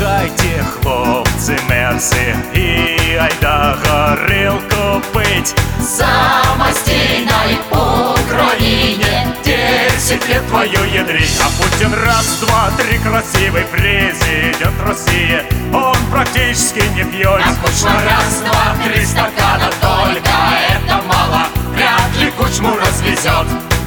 лягайте, хлопці мерси, і айда горілку пить. Самостійной Украине 10 лет воюет речь, а Путин раз, два, три красивый президент России. Он практически не пьет. А Кучма раз, два, три стакана, только это мало, вряд ли Кучму развезет.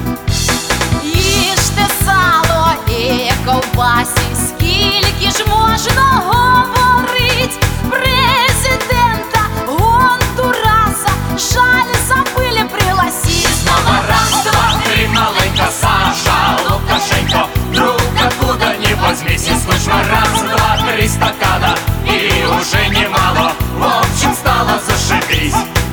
Їжте сало і ковбасі, скільки ж можна говорить? Президента Гондураса жаль забыли пригласить. Снова раз, два, три, маленька Саша Лукашенко, вдруг откуда ни возьмись, из Кучма раз, два, три стакана, и уже немало, в общем стало зашибись.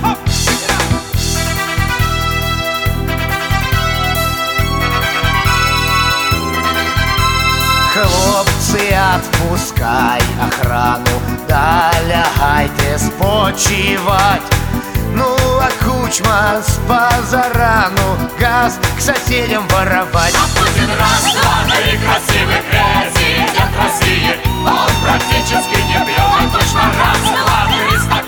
Хлопці, отпускай охрану, да лягайте спочивать. Ну а Кучма с позарану газ к соседям воровать. А Путин раз, два, три, красивый президент России, он практически не пьет. А Кучма раз, два, три стакана.